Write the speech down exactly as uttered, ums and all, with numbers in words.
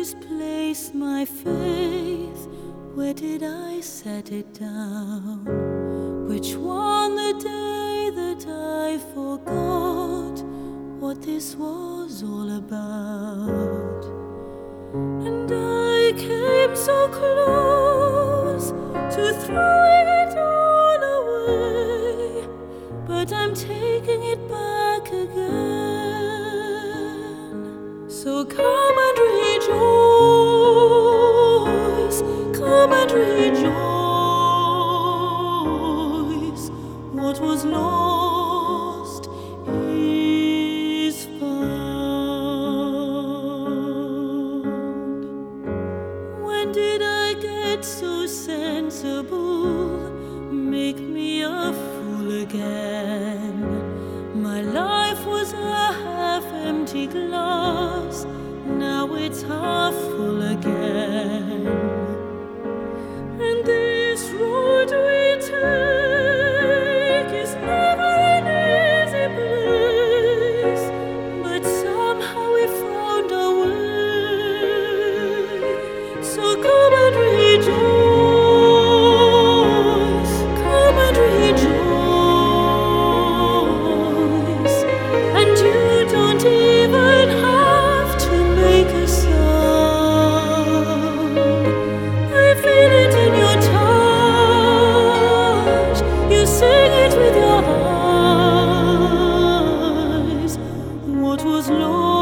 misplace my faith? Where did I set it down? Which one the day that I forgot what this was all about? And I came so close to throwing it all away, but I'm taking it back again. So come and rejoice, come and rejoice. What was lost is found. When did I get so sensible? Make me a fool again. My life was a half-empty glass, now it's half full again. And this road we take is never an easy place, but somehow we found our way. So come and rejoice, come and rejoice, and you don't even have to make a sound. I feel it in your touch, you sing it with your eyes. What was lost